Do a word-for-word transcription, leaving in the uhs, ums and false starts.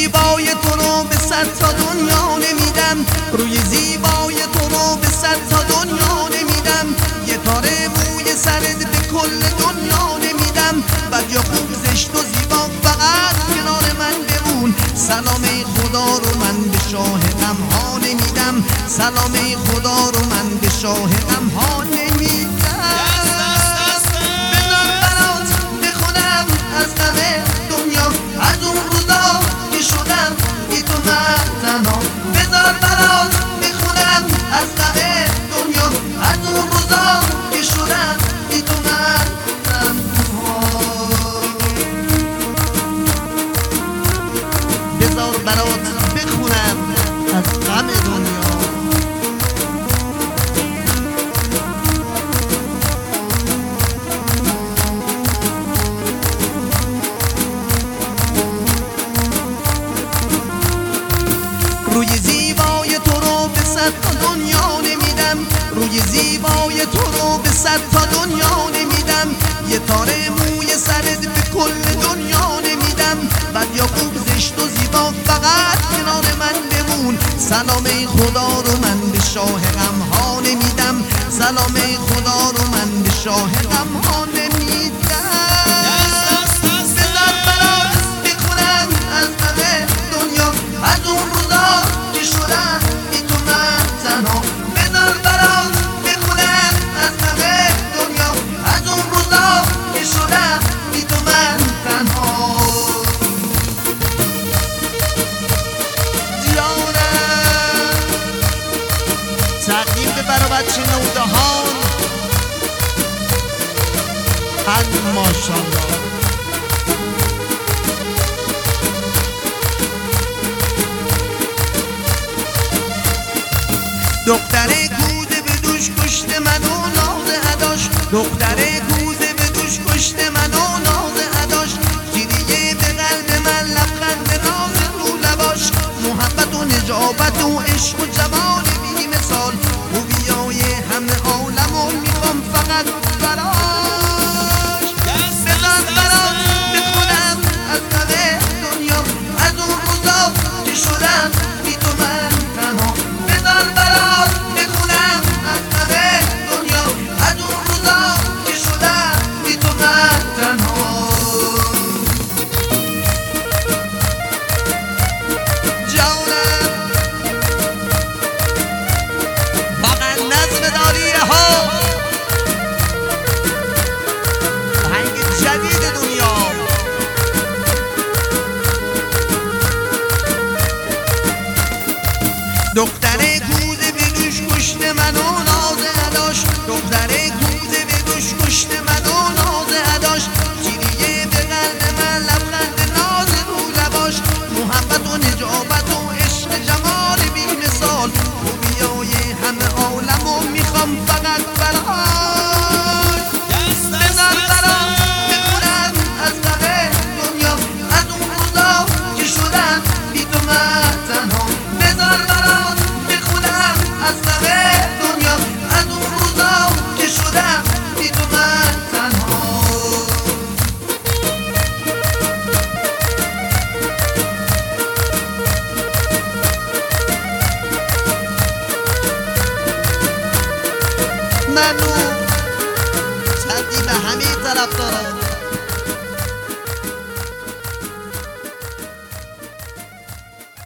زیبای تو رو به صد تا دنیا نمیدم، روی زیبای تو رو به صد تا دنیا نمیدم. یه تاره موی سرت به کل دنیا نمیدم. بد یا خوب زشت و زیبا فقط کنار من بمون. سلام خدا رو من به شاه غم ها نمیدم، سلام خدا رو من به شاه غم ها نمیدم. بذار برات بخونم از غم دنیا، از اون روزا که شدم بی تو من تنها. بذار برات بخونم از غم دنیا، از اون روزا که شدم بی تو من تنها. بذار برات بخونم از غم دنیا. روی زیبای تو رو به صد تا دنیا نمیدم، روی زیبای تو رو به صد تا دنیا نمیدم. یه تاره موی سرت به کل دنیا نمیدم. بد یا خوب زشت و زیبا فقط کنار من بمون. سلام خدا رو من به شاه غم ها نمیدم، سلام خدا رو من به شاه غم ها نمیدم. بذار برات بخونم از غم دنیا، از اون روزا که شدم بی تو من تنها. بذار برات بخونم از غم دنیا، از اون روزا که شدم بی تو من تنها. جانم تقدیم به برابچه نودهان از ماشاءالله. دختره کوزه به دوش کشته من و ناز اداش، دختره کوزه به دوش کشته من و ناز اداش. گریه به قلب من لبخند ناز رو لباش. محبت و نجابت و عشق و جمال بی مثال، خوبیای همه عالم و میخوام فقط براش. بذار برات بخونم از غم دنیا، از اون روزا که شدم بی تو من تنها. بذار برات بخونم از غم دنیا، از اون روزا که شدم بی تو من تنها. جانم واقعا نظم داریه ها، آهنگ جدید دنیا. دختره کوزه به دوش کشته من و ناز اداش، دختره کوزه به دوش کشته من و ناز اداش. گریه به قلب من لبخند ناز رو لباش. محبت و نجابت و عشق جمال بی مثال، خوبیای همه عالم و میخوام فقط براش. بذار برات بخونم از غم دنیا، از اون روزا که شدم بی تو من تنها. بذار برات بخونم از غم دنیا، از اون روزا که شدم بی تو من تنها. منو تقدیم همه طرفداران